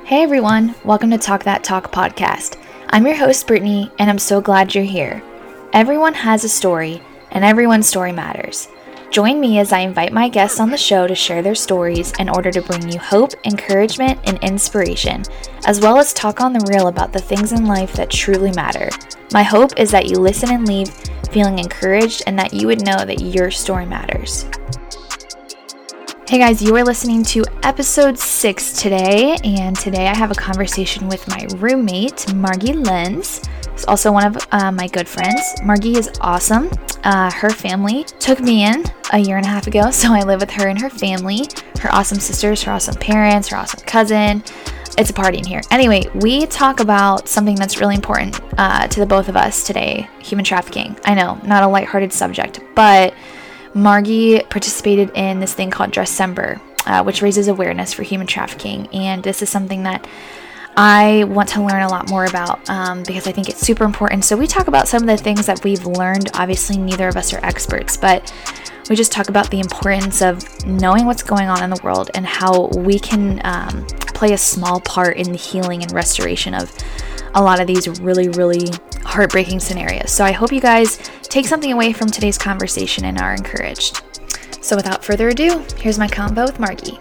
Hey everyone, welcome to Talk That Talk podcast. I'm your host Brittany, and I'm so glad you're here. Everyone has a story, and everyone's story matters. Join me as I invite my guests on the show to share their stories in order to bring you hope, encouragement, and inspiration, as well as talk on the real about the things in life that truly matter. My hope is that you listen and leave feeling encouraged and that you would know that your story matters. Hey guys, you are listening to episode 6 today, and today I have a conversation with my roommate, Margie Lenz. She's also one of my good friends. Margie is awesome. Her family took me in a year and a half ago, so I live with her and her family, her awesome sisters, her awesome parents, her awesome cousin. It's a party in here. Anyway, we talk about something that's really important to the both of us today, human trafficking. I know, not a lighthearted subject, but Margie participated in this thing called Dressember, which raises awareness for human trafficking, and this is something that I want to learn a lot more about because I think it's super important. So we talk about some of the things that we've learned. Obviously, neither of us are experts, but we just talk about the importance of knowing what's going on in the world and how we can play a small part in the healing and restoration of a lot of these really, really heartbreaking scenarios. So I hope you guys take something away from today's conversation and are encouraged. So without further ado, here's my convo with Margie.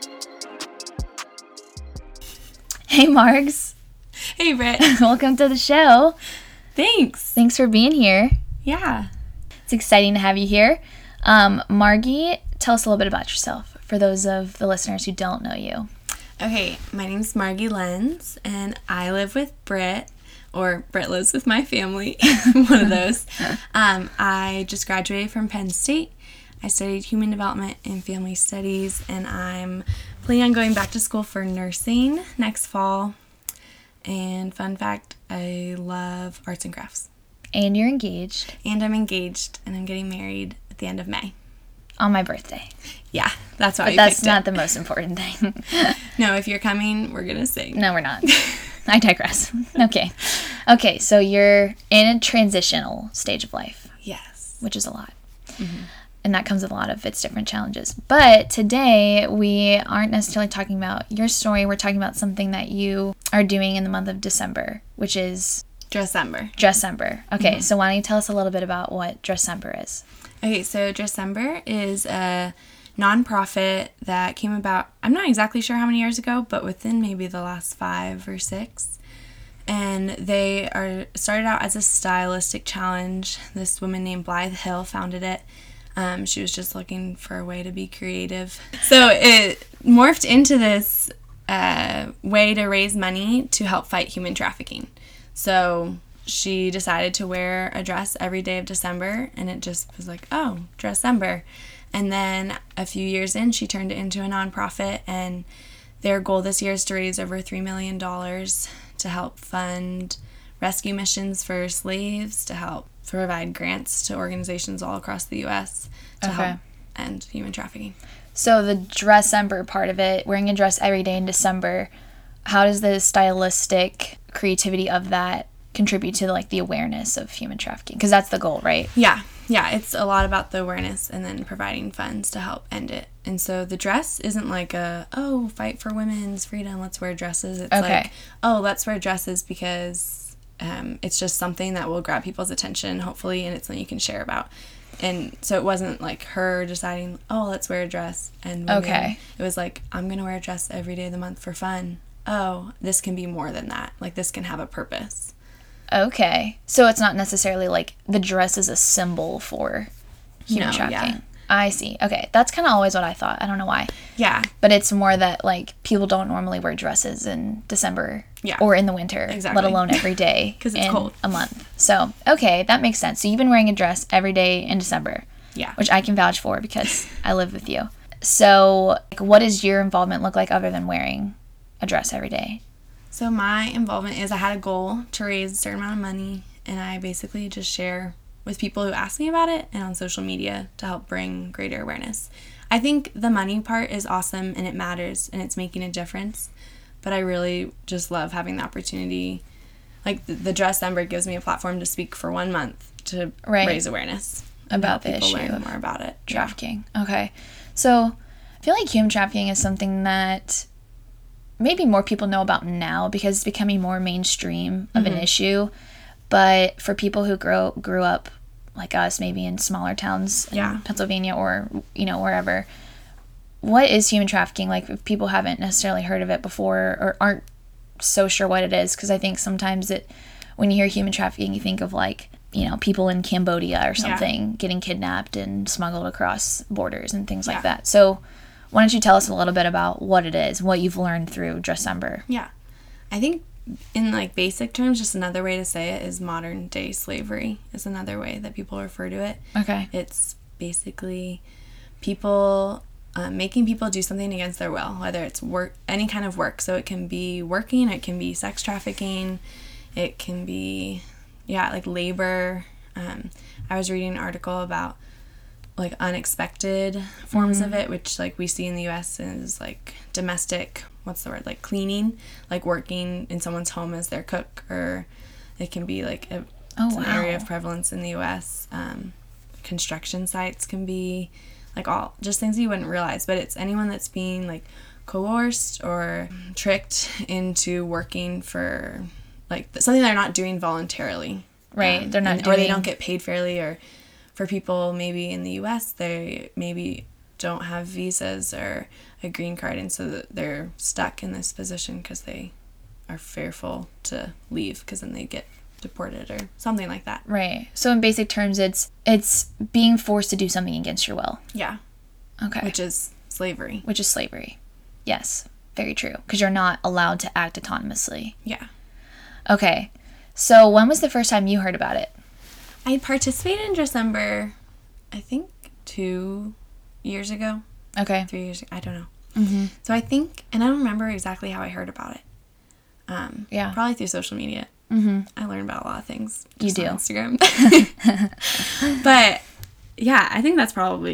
Hey, Margs. Hey, Britt. Welcome to the show. Thanks for being here. Yeah. It's exciting to have you here. Margie, tell us a little bit about yourself for those of the listeners who don't know you. Okay, my name's Margie Lenz, and I live with Britt, or Britt lives with my family, one of those. I just graduated from Penn State. I studied human development and family studies, and I'm planning on going back to school for nursing next fall. And fun fact, I love arts and crafts. And you're engaged. And I'm engaged, and I'm getting married at the end of May. On my birthday. Yeah, that's why but that's not the most important thing. No, if you're coming, we're going to sing. No, we're not. I digress. Okay, so you're in a transitional stage of life. Yes. Which is a lot. Mm-hmm. And that comes with a lot of its different challenges. But today, we aren't necessarily talking about your story. We're talking about something that you are doing in the month of December, which is... Dressember. Okay, So why don't you tell us a little bit about what Dressember is? Okay, so Dressember is a nonprofit that came about, I'm not exactly sure how many years ago, but within maybe the last 5 or 6. And they started out as a stylistic challenge. This woman named Blythe Hill founded it. She was just looking for a way to be creative. So it morphed into this way to raise money to help fight human trafficking. So she decided to wear a dress every day of December, and it just was like, oh, Dressember. And then a few years in, she turned it into a nonprofit, and their goal this year is to raise over $3 million to help fund rescue missions for slaves, to help provide grants to organizations all across the U.S. to help end human trafficking. So the Dressember part of it, wearing a dress every day in December, how does the stylistic creativity of that contribute to like the awareness of human trafficking? Because that's the goal, right? Yeah, it's a lot about the awareness and then providing funds to help end it. And so the dress isn't like fight for women's freedom, let's wear dresses. It's like, let's wear dresses because it's just something that will grab people's attention, hopefully, and it's something you can share about. And so it wasn't like her deciding, let's wear a dress. And women, it was like, I'm going to wear a dress every day of the month for fun. This can be more than that. Like, this can have a purpose. Okay. So it's not necessarily like the dress is a symbol for human trafficking. Yeah. I see. Okay. That's kind of always what I thought. I don't know why. Yeah. But it's more that, like, people don't normally wear dresses in December or in the winter, let alone every day because it's cold. A month. So, okay, that makes sense. So you've been wearing a dress every day in December. Yeah. Which I can vouch for because I live with you. So, like, what does your involvement look like other than wearing a dress every day? So my involvement is I had a goal to raise a certain amount of money, and I basically just share with people who ask me about it and on social media to help bring greater awareness. I think the money part is awesome and it matters and it's making a difference, but I really just love having the opportunity. Like the Dressember gives me a platform to speak for 1 month to raise awareness about the issue learn more about it. Trafficking. Yeah. Okay. So I feel like human trafficking is something that maybe more people know about now because it's becoming more mainstream of an issue. But for people who grew up like us, maybe in smaller towns in Pennsylvania or, wherever, what is human trafficking? Like, if people haven't necessarily heard of it before or aren't so sure what it is, because I think sometimes when you hear human trafficking, you think of like, people in Cambodia or something getting kidnapped and smuggled across borders and things like that. So why don't you tell us a little bit about what it is, what you've learned through Dressember? Yeah. I think in like basic terms, just another way to say it is modern day slavery is another way that people refer to it. Okay. It's basically people making people do something against their will, whether it's work, any kind of work. So it can be working, it can be sex trafficking, it can be, like labor. I was reading an article about like unexpected forms of it, which like we see in the U.S. is like domestic, like cleaning, like working in someone's home as their cook, or it can be like an area of prevalence in the U.S. Construction sites can be like all just things you wouldn't realize, but it's anyone that's being like coerced or tricked into working for like something they're not doing voluntarily. Right. They're not or they don't get paid fairly, or for people maybe in the U.S., they maybe don't have visas or a green card, and so that they're stuck in this position because they are fearful to leave because then they get deported or something like that. Right. So in basic terms, it's being forced to do something against your will. Yeah. Okay. Which is slavery. Yes. Very true. Because you're not allowed to act autonomously. Yeah. Okay. So when was the first time you heard about it? I participated in Dressember, I think 2 years ago. Okay. 3 years ago. I don't know. Mm-hmm. So I think, and I don't remember exactly how I heard about it. Probably through social media. Mm-hmm. I learned about a lot of things. You do. On Instagram. But yeah, I think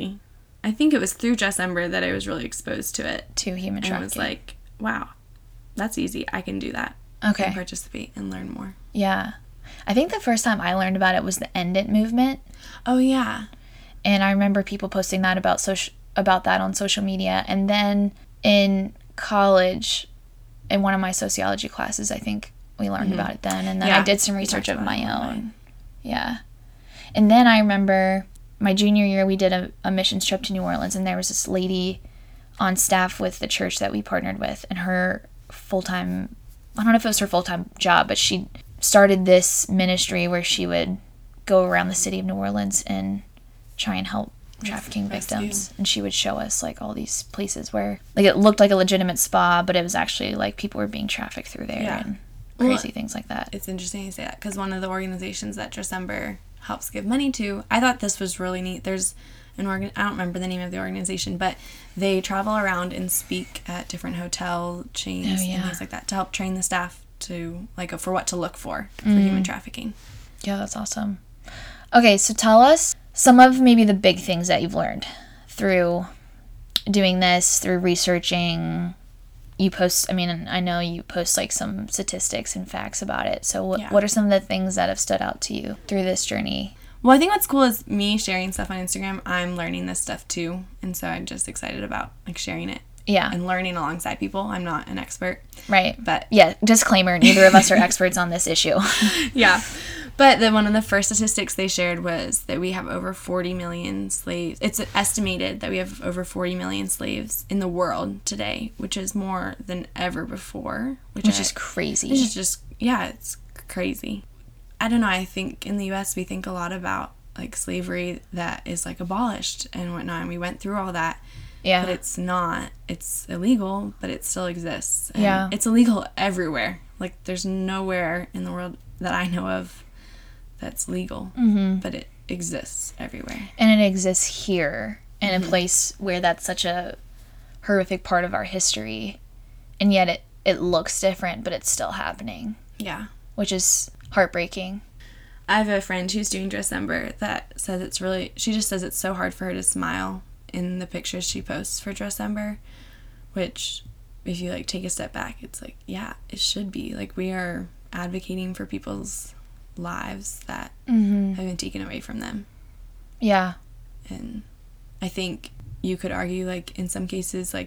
it was through Dressember that I was really exposed to it. To human trafficking. And was like, wow, that's easy. I can do that. Okay. And participate and learn more. Yeah. I think the first time I learned about it was the End It movement. Oh, yeah. And I remember people posting that about that on social media. And then in college, in one of my sociology classes, I think we learned about it then. And then I did some research of my own. Yeah. And then I remember my junior year, we did a missions trip to New Orleans, and there was this lady on staff with the church that we partnered with, and her full-time, I don't know if it was her full-time job, but she started this ministry where she would go around the city of New Orleans and try and help trafficking victims. And she would show us like all these places where like it looked like a legitimate spa, but it was actually like people were being trafficked through there and crazy things like that. It's interesting you say that, because one of the organizations that Dressember helps give money to, I thought this was really neat. There's I don't remember the name of the organization, but they travel around and speak at different hotel chains and things like that to help train the staff to like for what to look for human trafficking. Yeah, that's awesome. Okay, so tell us some of maybe the big things that you've learned through doing this, through researching. You post, I know you post like some statistics and facts about it. So what are some of the things that have stood out to you through this journey? Well, I think what's cool is me sharing stuff on Instagram. I'm learning this stuff too, and so I'm just excited about like sharing it. Yeah. And learning alongside people. I'm not an expert. Right. But yeah, disclaimer, neither of us are experts on this issue. Yeah. But one of the first statistics they shared was that we have over 40 million slaves. It's estimated that we have over 40 million slaves in the world today, which is more than ever before. Which is crazy. Which is just, it's crazy. I don't know, I think in the U.S. we think a lot about like slavery that is like abolished and whatnot, and we went through all that. Yeah. But it's not. It's illegal, but it still exists. And it's illegal everywhere. Like there's nowhere in the world that I know of that's legal, but it exists everywhere. And it exists here in a place where that's such a horrific part of our history, and yet it looks different, but it's still happening. Yeah. Which is heartbreaking. I have a friend who's doing Dressember that says she just says it's so hard for her to smile in the pictures she posts for Dressember, which if you like take a step back, it's like, yeah, it should be. Like we are advocating for people's lives that have been taken away from them. Yeah. And I think you could argue like in some cases like,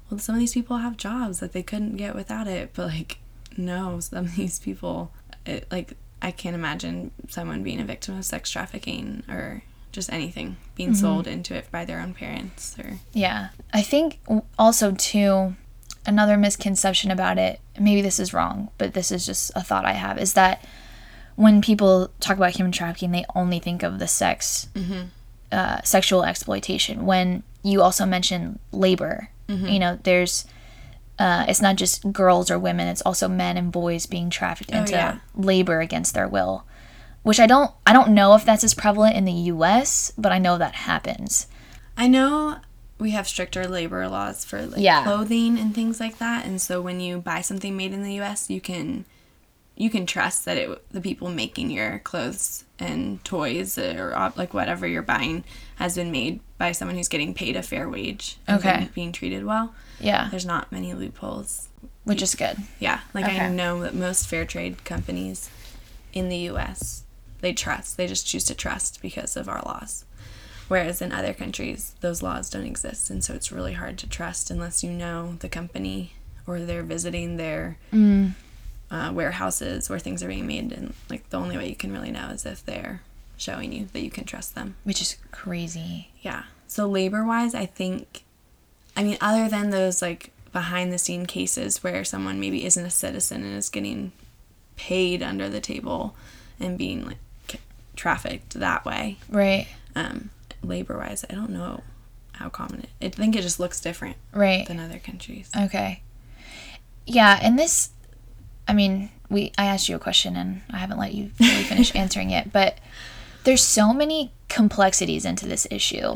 well, some of these people have jobs that they couldn't get without it. But, like, no, some of these people, I can't imagine someone being a victim of sex trafficking or just anything, being sold into it by their own parents. Yeah. I think also, too, another misconception about it, maybe this is wrong, but this is just a thought I have, is that when people talk about human trafficking, they only think of the sexual exploitation, when you also mention labor. You know, there's it's not just girls or women, it's also men and boys being trafficked into labor against their will, which I don't know if that's as prevalent in the US, but I know that happens. I know we have stricter labor laws for clothing and things like that, and so when you buy something made in the US, you can trust that the people making your clothes and toys or like whatever you're buying has been made by someone who's getting paid a fair wage and being treated well. Yeah. There's not many loopholes. Which is good. Yeah. I know that most fair trade companies in the U.S., they just choose to trust because of our laws. Whereas in other countries, those laws don't exist, and so it's really hard to trust unless you know the company or they're visiting their warehouses where things are being made, and the only way you can really know is if they're showing you that you can trust them. Which is crazy. Yeah. So labor-wise, I think, other than those behind-the-scene cases where someone maybe isn't a citizen and is getting paid under the table and being trafficked that way. Right. Labor-wise, I don't know how common I think it just looks different. Right. Than other countries. Okay. Yeah, and this, I asked you a question and I haven't let you really finish answering it, but there's so many complexities into this issue.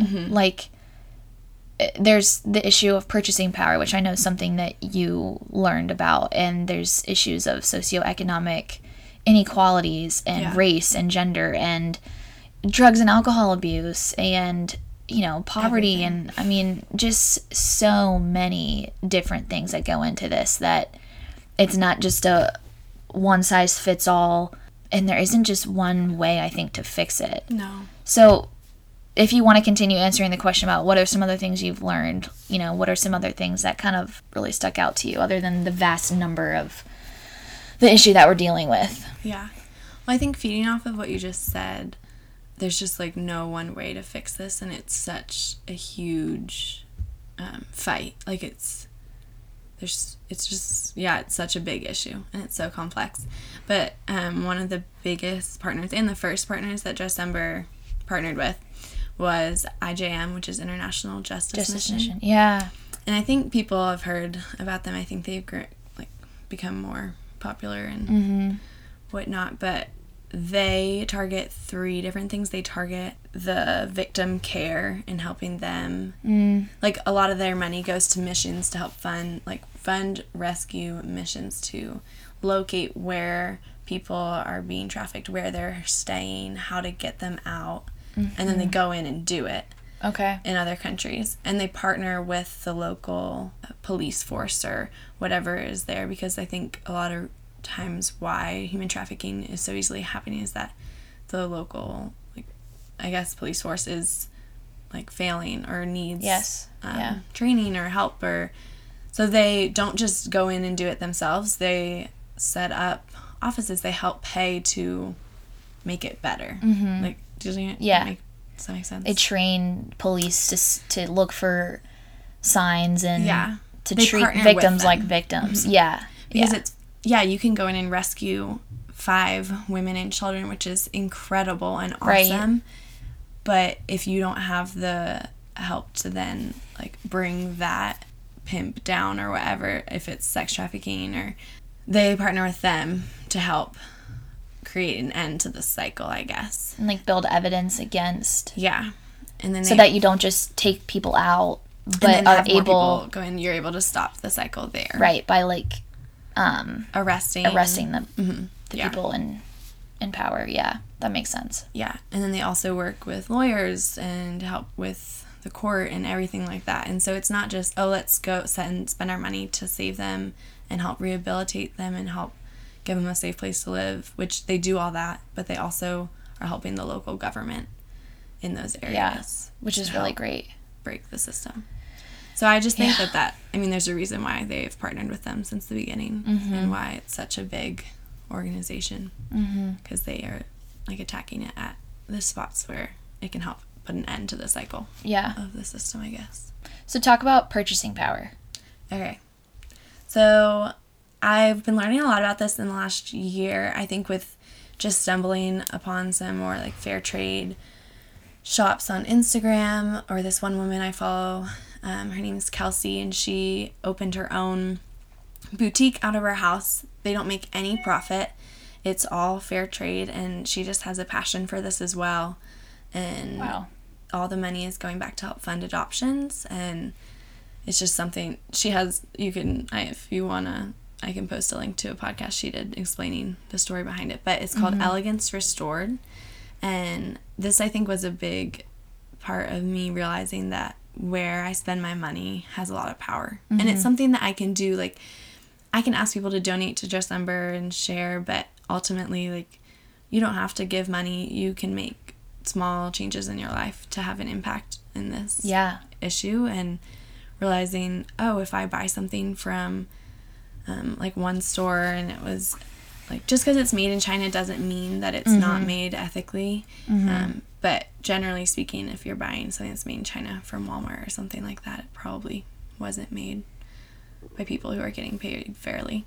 There's the issue of purchasing power, which I know is something that you learned about, and there's issues of socioeconomic inequalities and race and gender and drugs and alcohol abuse and, poverty. Everything. And, just so many different things that go into this, that it's not just a one-size-fits-all, and there isn't just one way, I think, to fix it. No. So if you want to continue answering the question about what are some other things you've learned, what are some other things that kind of really stuck out to you other than the vast number of the issue that we're dealing with? Yeah. Well, I think feeding off of what you just said, there's just no one way to fix this, and it's such a huge fight. It's such a big issue, and it's so complex. But one of the biggest partners and the first partners that Jessember partnered with was IJM, which is International Justice Mission. Yeah. And I think people have heard about them. I think they've become more popular and whatnot. But they target 3 different things. They target the victim care and helping them. A lot of their money goes to missions to help fund rescue missions to locate where people are being trafficked, where they're staying, how to get them out. And then they go in and do it. Okay. In other countries. And they partner with the local police force or whatever is there, because I think a lot of times why human trafficking is so easily happening is that the local, police force is, failing or needs training or help. So they don't just go in and do it themselves. They set up offices. They help pay to make it better. Does that make sense? They train police to look for signs and to treat victims like victims. Yeah. Because you can go in and rescue 5 women and children, which is incredible and awesome. Right. But if you don't have the help to then bring that pimp down or whatever, if it's sex trafficking, or they partner with them to help create an end to the cycle, I guess. And build evidence against. Yeah. And then so that you don't just take people out, but are able go in, you're able to stop the cycle there. Right, by arresting the people in power. Yeah, that makes sense. Yeah. And then they also work with lawyers and help with the court and everything like that. And so it's not just, let's go spend our money to save them and help rehabilitate them and help give them a safe place to live, which they do all that, but they also are helping the local government in those areas. Yeah, which is really great. Break the system. So I just think that I mean, there's a reason why they've partnered with them since the beginning and why it's such a big organization, because they are like attacking it at the spots where it can help put an end to the cycle of the system, I guess. So talk about purchasing power. Okay. So I've been learning a lot about this in the last year, I think, with just stumbling upon some more like fair trade shops on Instagram, or this one woman I follow, her name is Kelsey, and she opened her own boutique out of her house. They don't make any profit. It's all fair trade, and she just has a passion for this as well. And all the money is going back to help fund adoptions, and it's just something she has. If you wanna, I can post a link to a podcast she did explaining the story behind it, but it's called Elegance Restored. And this, I think, was a big part of me realizing that where I spend my money has a lot of power. And it's something that I can do. Like, I can ask people to donate to Dress Lumber and share, but ultimately, like, you don't have to give money. You can make small changes in your life to have an impact in this issue. And realizing, if I buy something from like one store, and it was like, just because it's made in China doesn't mean that it's not made ethically. But generally speaking, if you're buying something that's made in China from Walmart or something like that, it probably wasn't made by people who are getting paid fairly.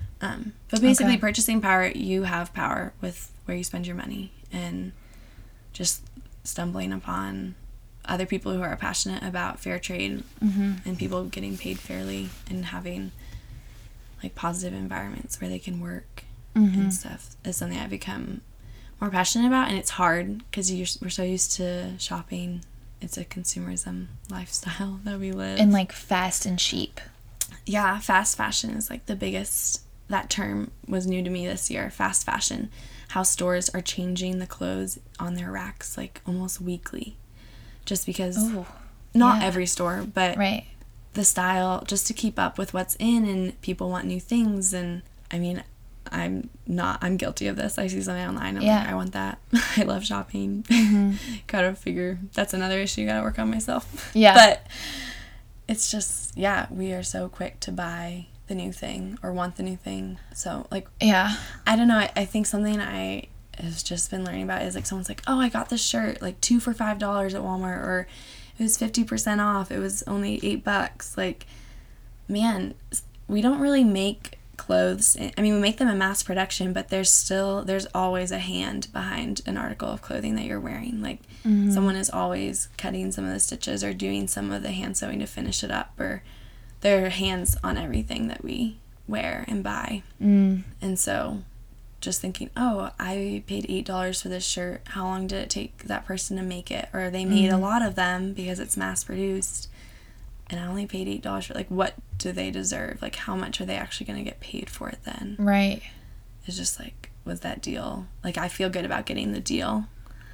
But basically, purchasing power, you have power with where you spend your money, and just stumbling upon other people who are passionate about fair trade and people getting paid fairly and having like positive environments where they can work and stuff is something I've become more passionate about. And it's hard because we're so used to shopping. It's a consumerism lifestyle that we live. And like fast and cheap. Yeah, fast fashion is like the biggest. That term was new to me this year, fast fashion. How stores are changing the clothes on their racks like almost weekly. Just because, not every store, but the style, just to keep up with what's in, and people want new things. And I mean, I'm guilty of this. I see something online, I'm like, I want that. I love shopping. Gotta figure, that's another issue, gotta work on myself. But it's just, we are so quick to buy the new thing or want the new thing. So like, I don't know, I think something I have just been learning about is like, someone's like, I got this shirt like 2 for $5 at Walmart, or it was 50% off, it was only $8. Like, man, we don't really make clothes. I mean, we make them in mass production, but there's always a hand behind an article of clothing that you're wearing. Like, someone is always cutting some of the stitches or doing some of the hand sewing to finish it up, or their hands on everything that we wear and buy. And so just thinking, I paid $8 for this shirt. How long did it take that person to make it? Or they made a lot of them because it's mass produced, and I only paid $8 for it. Like, what do they deserve? Like, how much are they actually going to get paid for it then? Right. It's just like, was that deal? Like, I feel good about getting the deal,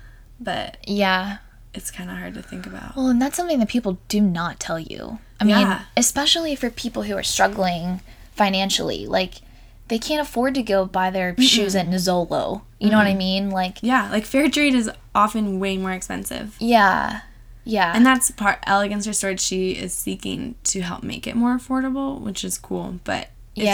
but it's kind of hard to think about. Well, and that's something that people do not tell you. I mean, especially for people who are struggling financially. Like, they can't afford to go buy their shoes at Nizzolo. You know what I mean? Like, like fair trade is often way more expensive. Yeah. And that's part, Elegance Restored, she is seeking to help make it more affordable, which is cool, but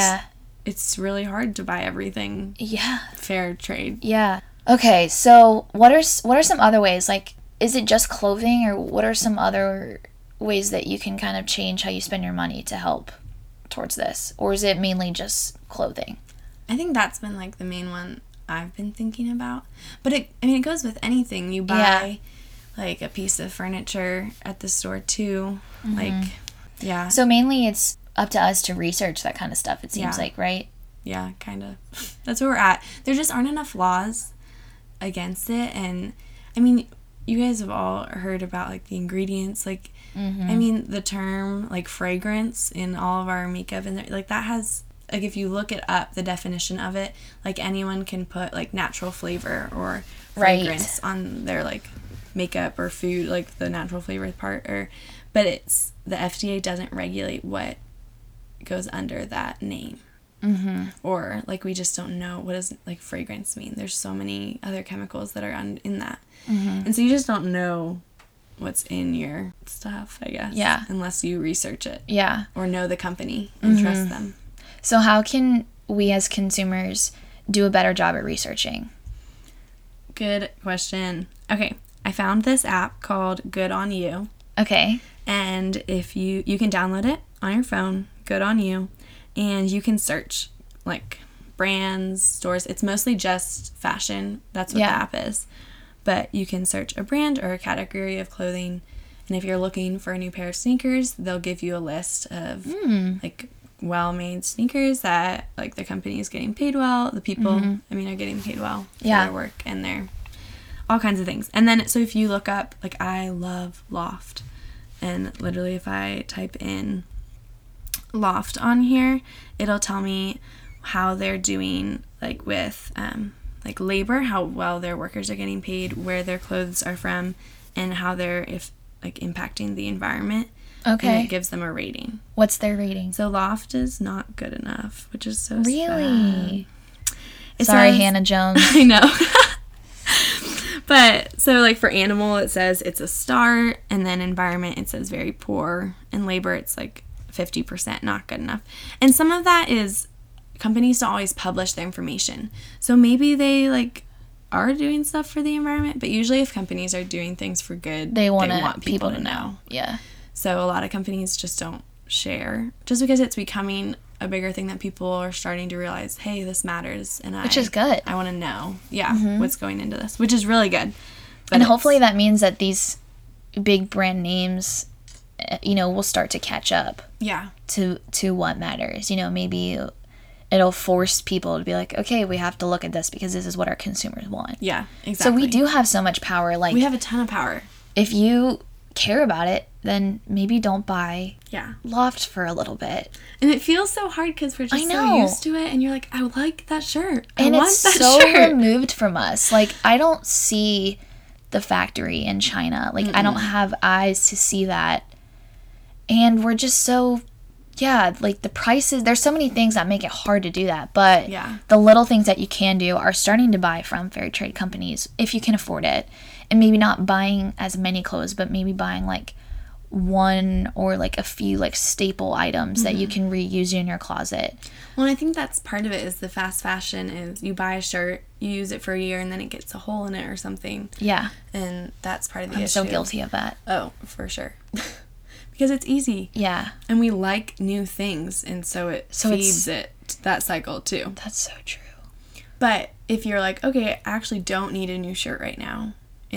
it's really hard to buy everything fair trade. Okay, so what are some other ways? Like, is it just clothing, or what are some other ways that you can kind of change how you spend your money to help towards this? Or is it mainly just clothing? I think that's been like the main one I've been thinking about. But it goes with anything. You buy like a piece of furniture at the store too. So mainly it's up to us to research that kind of stuff, it seems like, right? Yeah, kind of. That's where we're at. There just aren't enough laws against it. And I mean, you guys have all heard about like the ingredients, like I mean, the term like fragrance in all of our makeup, and like that has, like, if you look it up, the definition of it, like anyone can put like natural flavor or fragrance on their like makeup or food, like the natural flavor part, but it's, the FDA doesn't regulate what goes under that name. Or like, we just don't know what does like fragrance mean. There's so many other chemicals that are in that, and so you just don't know what's in your stuff, I guess. Yeah. Unless you research it. Yeah. Or know the company and trust them. So how can we as consumers do a better job at researching? Good question. Okay, I found this app called Good On You. Okay. And if you can download it on your phone, Good On You, and you can search like brands, stores. It's mostly just fashion. That's what the app is. But you can search a brand or a category of clothing. And if you're looking for a new pair of sneakers, they'll give you a list of like well-made sneakers that like the company is getting paid well. The people, are getting paid well for their work and their all kinds of things. And then so if you look up, like I love Loft. And literally if I type in Loft on here, it'll tell me how they're doing like with like labor, how well their workers are getting paid, where their clothes are from, and how they're impacting the environment. Okay. And it gives them a rating. What's their rating? So Loft is not good enough, which is so really sad. Sorry, Hannah Jones. I know. But so like for animal it says it's a star, and then environment it says very poor, and labor it's like 50% not good enough. And some of that is companies don't always publish their information. So maybe they like are doing stuff for the environment, but usually if companies are doing things for good, they want people to know. Yeah. So a lot of companies just don't share just because it's becoming a bigger thing that people are starting to realize, hey, this matters, and which is good. I want to know, what's going into this, which is really good. But and hopefully that means that these big brand names, will start to catch up. Yeah. To what matters. Maybe it'll force people to be like, okay, we have to look at this because this is what our consumers want. Yeah, exactly. So we do have so much power. Like we have a ton of power. If you care about it, then maybe don't buy Loft for a little bit. And it feels so hard because we're just so used to it, and you're like, I like that shirt. And I want it's that so shirt. removed from us. Like, I don't see the factory in China. Like, I don't have eyes to see that. And we're just so, like the prices, there's so many things that make it hard to do that. But the little things that you can do are starting to buy from fair trade companies if you can afford it. And maybe not buying as many clothes, but maybe buying like one or like a few like staple items that you can reuse in your closet. Well, I think that's part of it is the fast fashion is you buy a shirt, you use it for a year, and then it gets a hole in it or something. Yeah. And that's part of the issue. I'm so guilty of that. Oh, for sure. Because it's easy. Yeah. And we like new things, and so it feeds it that cycle too. That's so true. But if you're like, okay, I actually don't need a new shirt right now,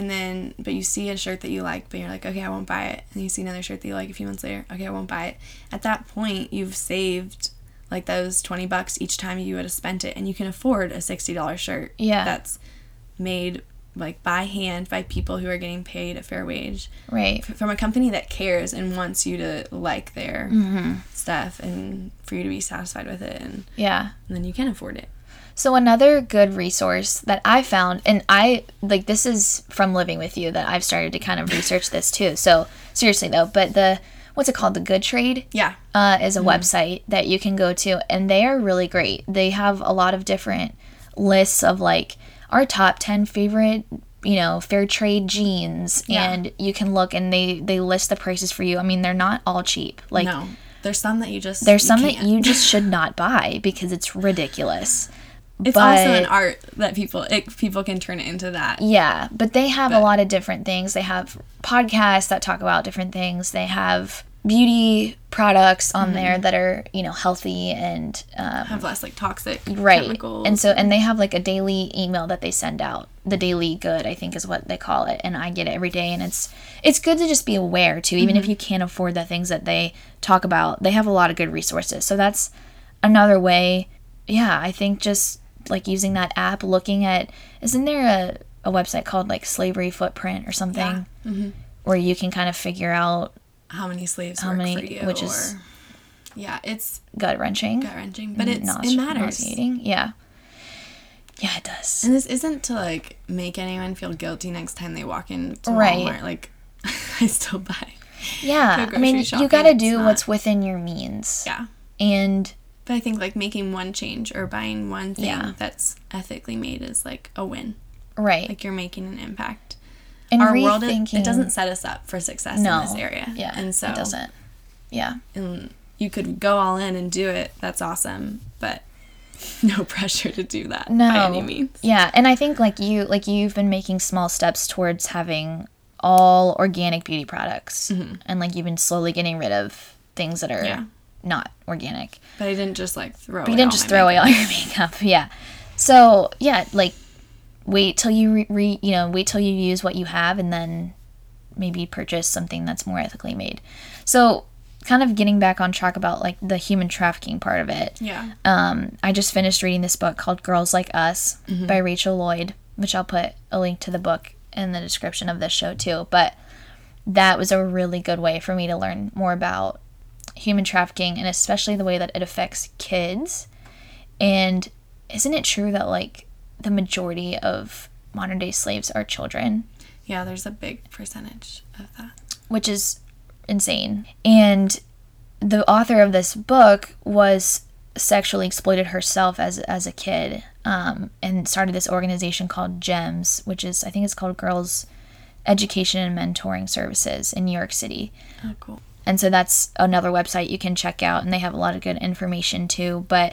but you see a shirt that you like, but you're like, okay, I won't buy it. And you see another shirt that you like a few months later, okay, I won't buy it. At that point, you've saved like those $20 each time you would have spent it, and you can afford a $60 shirt. Yeah. That's made like by hand by people who are getting paid a fair wage. Right. From a company that cares and wants you to like their stuff and for you to be satisfied with it, and then you can afford it. So another good resource that I found, and this is from living with you that I've started to kind of research this too. So seriously though, but what's it called? The Good Trade? Yeah. Is a website that you can go to, and they are really great. They have a lot of different lists of like our top 10 favorite, fair trade jeans, and you can look and they list the prices for you. I mean, they're not all cheap. Like, no. There's some that you just should not buy because it's ridiculous. It's also an art that people can turn it into that. Yeah, but they have a lot of different things. They have podcasts that talk about different things. They have beauty products on there that are, healthy and have less like toxic chemicals. And they have like a daily email that they send out. The Daily Good, I think is what they call it, and I get it every day, and it's good to just be aware too, even if you can't afford the things that they talk about. They have a lot of good resources. So that's another way. Yeah, I think just like using that app, looking at, isn't there a website called like Slavery Footprint or something where you can kind of figure out how many slaves work for you, which is it's gut-wrenching, but it matters. Nauseating. Yeah, it does. And this isn't to like make anyone feel guilty next time they walk into Walmart. Like, I still buy. Yeah, I mean, you got to do what's within your means. Yeah, but I think like making one change or buying one thing that's ethically made is like a win. Right. Like you're making an impact. And our world, rethinking- it doesn't set us up for success in this area. Yeah, and so it doesn't. Yeah. And you could go all in and do it. That's awesome, but no pressure to do that by any means. Yeah, and I think you've been making small steps towards having all organic beauty products, and like you've been slowly getting rid of things that are not organic. But I didn't just like throw. But you didn't just throw away all your makeup. Yeah. So yeah, like wait till you wait till you use what you have, and then maybe purchase something that's more ethically made. So kind of getting back on track about like the human trafficking part of it. Yeah. I just finished reading this book called Girls Like Us by Rachel Lloyd, which I'll put a link to the book in the description of this show too. But that was a really good way for me to learn more about human trafficking, and especially the way that it affects kids. And isn't it true that like the majority of modern day slaves are children? Yeah, there's a big percentage of that. Which is insane. And the author of this book was sexually exploited herself as a kid, and started this organization called GEMS, which is, I think it's called Girls Education and Mentoring Services in New York City. Oh, cool. And so that's another website you can check out, and they have a lot of good information too. But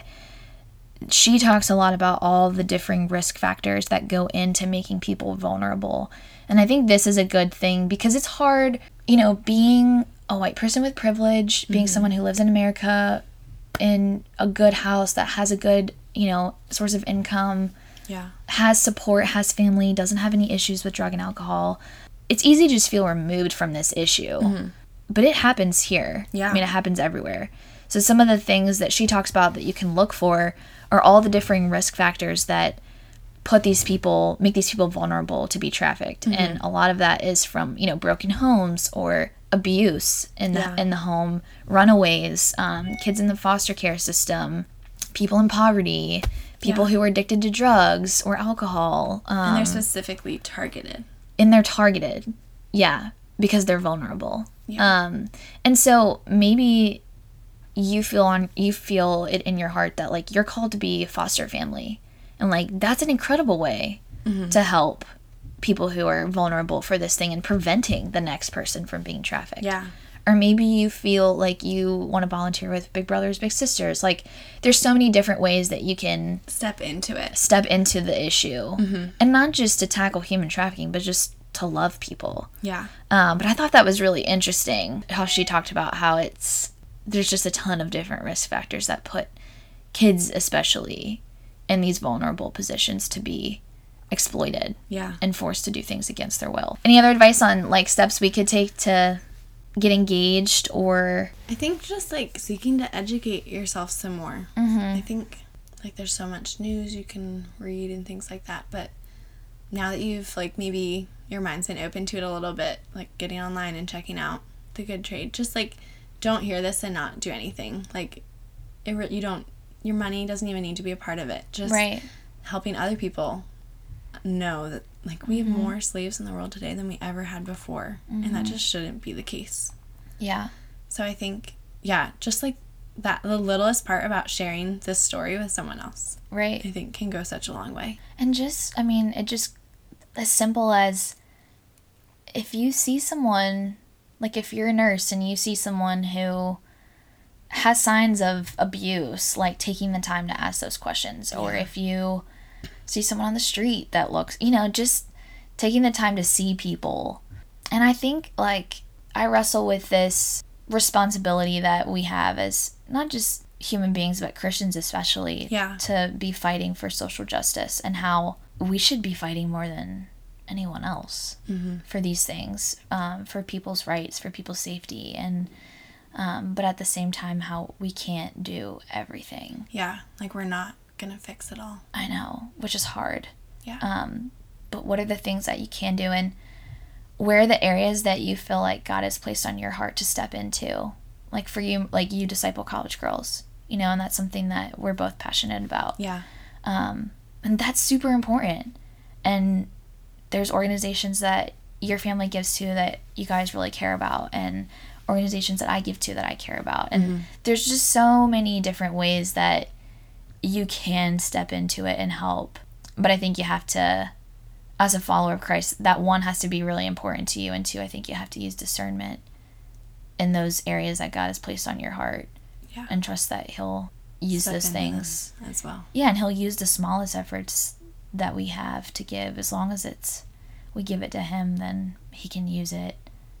she talks a lot about all the differing risk factors that go into making people vulnerable. And I think this is a good thing because it's hard, being a white person with privilege, being someone who lives in America in a good house that has a good, source of income, has support, has family, doesn't have any issues with drug and alcohol. It's easy to just feel removed from this issue. But it happens here. Yeah. I mean, it happens everywhere. So some of the things that she talks about that you can look for are all the differing risk factors that make these people vulnerable to be trafficked. And a lot of that is from, broken homes or abuse in the home, runaways, kids in the foster care system, people in poverty, people who are addicted to drugs or alcohol. And they're specifically targeted. And they're targeted. Yeah. Because they're vulnerable. Yeah. And so maybe you feel it in your heart that like you're called to be a foster family, and like that's an incredible way to help people who are vulnerable for this thing and preventing the next person from being trafficked. Yeah. Or maybe you feel like you want to volunteer with Big Brothers Big Sisters. Like there's so many different ways that you can step into the issue, and not just to tackle human trafficking, but just to love people. Yeah. But I thought that was really interesting how she talked about how there's just a ton of different risk factors that put kids especially in these vulnerable positions to be exploited and forced to do things against their will. Any other advice on like steps we could take to get engaged? Or I think just like seeking to educate yourself some more. I think like there's so much news you can read and things like that, but now that you've like maybe your mind's been open to it a little bit, like getting online and checking out the good trade, just like don't hear this and not do anything. Like your money doesn't even need to be a part of it. Just helping other people know that like we have more slaves in the world today than we ever had before, and that just shouldn't be the case. Yeah. So I think just like that, the littlest part about sharing this story with someone else, I think can go such a long way. And just, I mean, it just as simple as if you see someone, like if you're a nurse and you see someone who has signs of abuse, like taking the time to ask those questions. Or if you see someone on the street that looks, just taking the time to see people. And I think like I wrestle with this responsibility that we have as not just human beings, but Christians especially, to be fighting for social justice, and how we should be fighting more than anyone else for these things, for people's rights, for people's safety, and but at the same time how we can't do everything. Like we're not gonna fix it all. I know, which is hard. But what are the things that you can do, and where are the areas that you feel like God has placed on your heart to step into? Like for you, like you disciple college girls, and that's something that we're both passionate about. And that's super important. And there's organizations that your family gives to that you guys really care about, and organizations that I give to that I care about. And there's just so many different ways that you can step into it and help. But I think you have to as a follower of Christ, that one has to be really important to you, and two, I think you have to use discernment in those areas that God has placed on your heart. Yeah. And trust that he'll use those things as well. Yeah, and he'll use the smallest efforts that we have to give. As long as we give it to him, then he can use it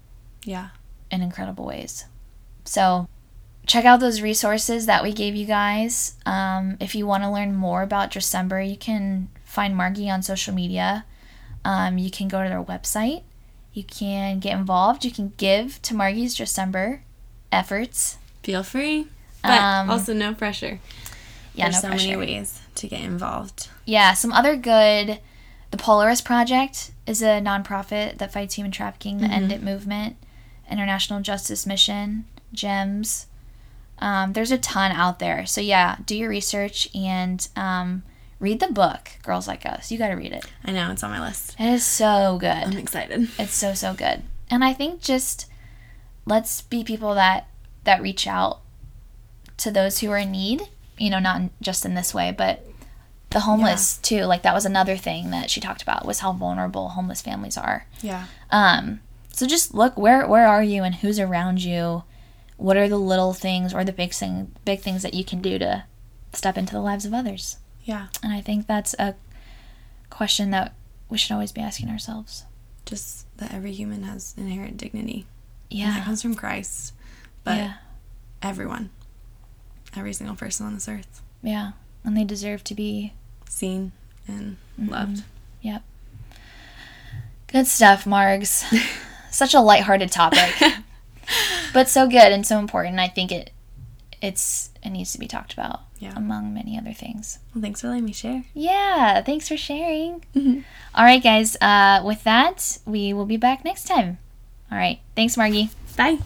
in incredible ways. So check out those resources that we gave you guys. If you want to learn more about December, you can find Margie on social media. You can go to their website. You can get involved. You can give to Margie's December efforts. Feel free, but also no pressure. Yeah, There's no so pressure. many ways to get involved. Yeah, some other good. The Polaris Project is a nonprofit that fights human trafficking. The End It movement, International Justice Mission, GEMS. There's a ton out there. So yeah, do your research and read the book, Girls Like Us. You got to read it. I know, it's on my list. It is so good. I'm excited. It's so good. And I think just let's be people that reach out to those who are in need. Not just in this way, but the homeless too. Like, that was another thing that she talked about, was how vulnerable homeless families are. Yeah. So just look, where are you and who's around you? What are the little things or the big things that you can do to step into the lives of others? Yeah. And I think that's a question that we should always be asking ourselves. Just that every human has inherent dignity. Yeah. And that comes from Christ. But everyone. Every single person on this earth. Yeah. And they deserve to be seen and loved. Yep. Good stuff, Margs. Such a lighthearted topic. But so good and so important. I think it needs to be talked about among many other things. Well, thanks for letting me share. Yeah, thanks for sharing. All right, guys. With that, we will be back next time. All right. Thanks, Margie. Bye.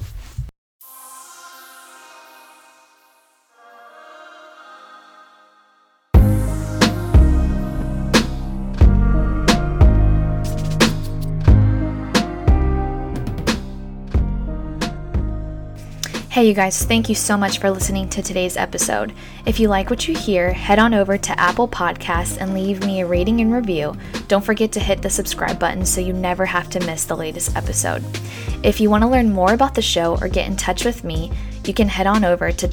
Hey you guys, thank you so much for listening to today's episode. If you like what you hear, head on over to Apple Podcasts and leave me a rating and review. Don't forget to hit the subscribe button so you never have to miss the latest episode. If you want to learn more about the show or get in touch with me, you can head on over to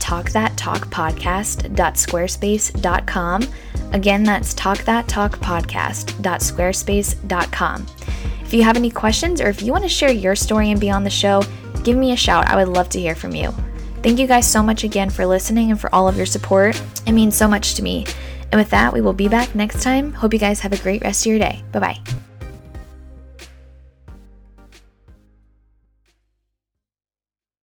talkthattalkpodcast.squarespace.com. Again, that's talkthattalkpodcast.squarespace.com. If you have any questions or if you want to share your story and be on the show, give me a shout. I would love to hear from you. Thank you guys so much again for listening and for all of your support. It means so much to me. And with that, we will be back next time. Hope you guys have a great rest of your day. Bye-bye.